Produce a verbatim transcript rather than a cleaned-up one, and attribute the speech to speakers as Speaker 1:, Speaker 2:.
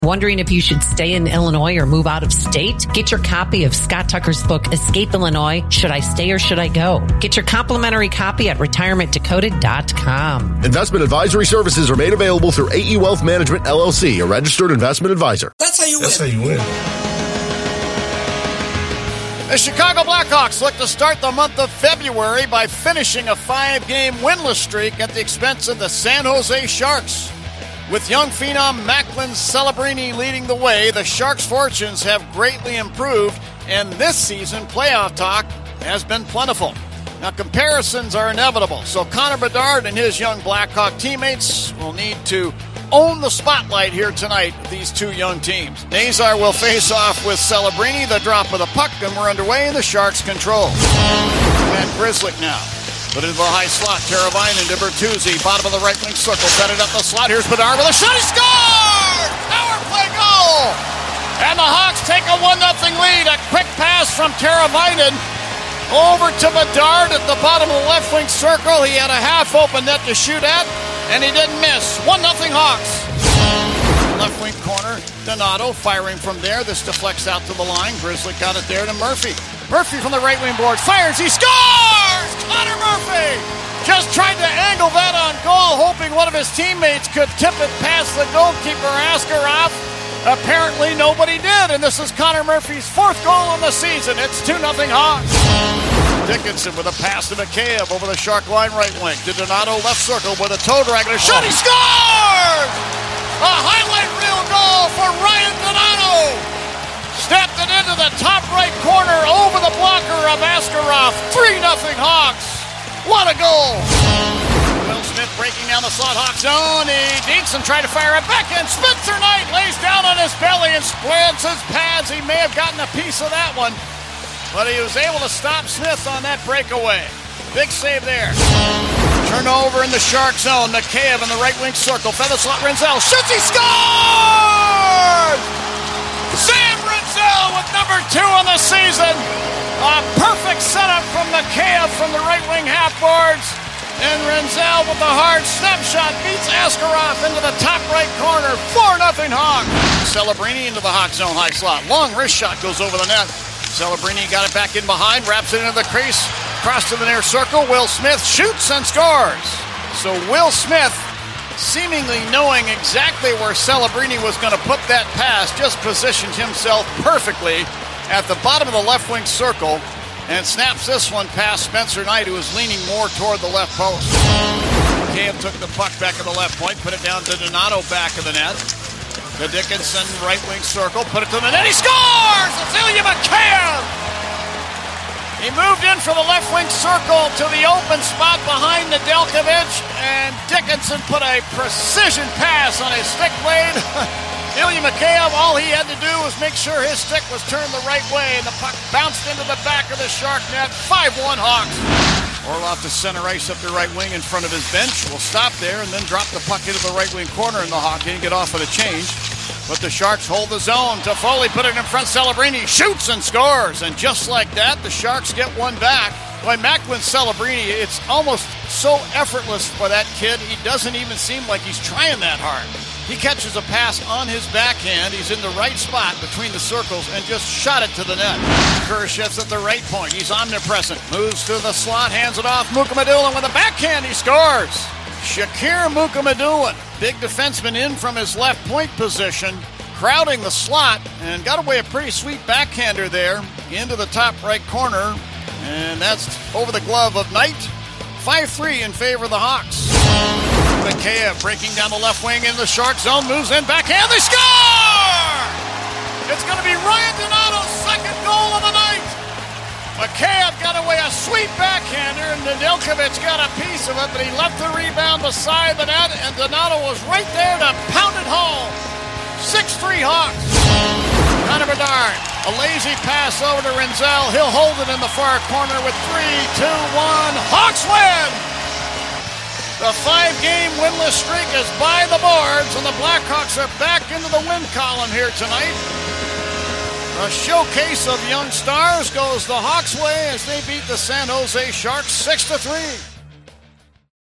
Speaker 1: Wondering if you should stay in Illinois or move out of state? Get your copy of Scott Tucker's book, Escape Illinois, Should I Stay or Should I Go? Get your complimentary copy at retirement decoded dot com.
Speaker 2: Investment advisory services are made available through A E Wealth Management, L L C, a registered investment advisor.
Speaker 3: That's how you win.
Speaker 4: That's how you win.
Speaker 5: The Chicago Blackhawks look to start the month of February by finishing a five-game winless streak at the expense of the San Jose Sharks. With young phenom Macklin Celebrini leading the way, the Sharks' fortunes have greatly improved, and this season playoff talk has been plentiful. Now, comparisons are inevitable, so Connor Bedard and his young Blackhawk teammates will need to own the spotlight here tonight with these two young teams. Nazar will face off with Celebrini, the drop of the puck, and we're underway in the Sharks' control. And Grzelcyk now. Put into the high slot, Teravainen to Bertuzzi, bottom of the right wing circle, set it up the slot. Here's Bedard with a shot, he scores! Power play goal! And the Hawks take a one nothing lead. A quick pass from Teravainen over to Bedard at the bottom of the left wing circle. He had a half open net to shoot at, and he didn't miss. one nothing Hawks. Left wing corner, Donato firing from there. This deflects out to the line. Grzelcyk got it there to Murphy. Murphy from the right wing board fires. He scores! Connor Murphy just tried to angle that on goal, hoping one of his teammates could tip it past the goalkeeper, Askarov. Apparently nobody did, and this is Connor Murphy's fourth goal in the season. It's two nothing Hawks. Dickinson with a pass to Mikheyev over the Shark line right wing. To Donato left circle with a toe drag and a shot. He scores! A highlight reel goal for Ryan Donato. Stepped it into the top right corner over the blocker of Askarov. three nothing Hawks. What a goal! Will Smith breaking down the slot Hawk zone. He dinks and tried to fire it back in. Spencer Knight lays down on his belly and splits his pads. He may have gotten a piece of that one, but he was able to stop Smith on that breakaway. Big save there. Turnover in the Shark zone. Mikheyev in the right wing circle. Feather slot Rinzel. Shoots, he scores! Sam Rinzel with number two on the season. A perfect setup from Mikheyev from the right wing half boards. And Rinzel with the hard snapshot beats Askarov into the top right corner. four nothing Hawks. Celebrini into the Hawk zone high slot. Long wrist shot goes over the net. Celebrini got it back in behind, wraps it into the crease, cross to the near circle. Will Smith shoots and scores. So Will Smith, seemingly knowing exactly where Celebrini was going to put that pass, just positioned himself perfectly at the bottom of the left wing circle and snaps this one past Spencer Knight, who is leaning more toward the left post. Mikheyev took the puck back at the left point, put it down to Donato back of the net. The Dickinson right wing circle, put it to the net, he scores! It's Ilya Mikheyev! He moved in from the left wing circle to the open spot behind Nedeljkovic, and Dickinson put a precision pass on his stick blade. Ilya Mikheyev, all he had to do was make sure his stick was turned the right way, and the puck bounced into the back of the Shark net. five one Hawks. Orlov to center ice up the right wing in front of his bench. Will stop there and then drop the puck into the right wing corner, and the Hawk didn't get off with a change. But the Sharks hold the zone. Toffoli put it in front. Celebrini shoots and scores. And just like that, the Sharks get one back. Boy, Macklin Celebrini, it's almost so effortless for that kid. He doesn't even seem like he's trying that hard. He catches a pass on his backhand. He's in the right spot between the circles and just shot it to the net. Kurashev's at the right point. He's omnipresent. Moves to the slot, hands it off. Mukhamadullin with a backhand. He scores. Shakir Mukhamadullin, big defenseman in from his left point position, crowding the slot, and got away a pretty sweet backhander there into the top right corner, and that's over the glove of Knight. five three in favor of the Hawks. Mikheyev breaking down the left wing in the Shark zone, moves in, backhand, they score! It's going to be Ryan Donato's second goal of the night. Mikheyev got away a sweet backhander, and Nedeljkovic got a piece of it, but he left the rebound beside the net, and Donato was right there to pound it home. six three Hawks. Connor Bedard, a lazy pass over to Rinzel. He'll hold it in the far corner with three, two, one. Hawks win! The five-game winless streak is by the boards, and the Blackhawks are back into the win column here tonight. A showcase of young stars goes the Hawks' way as they beat the San Jose Sharks six to three.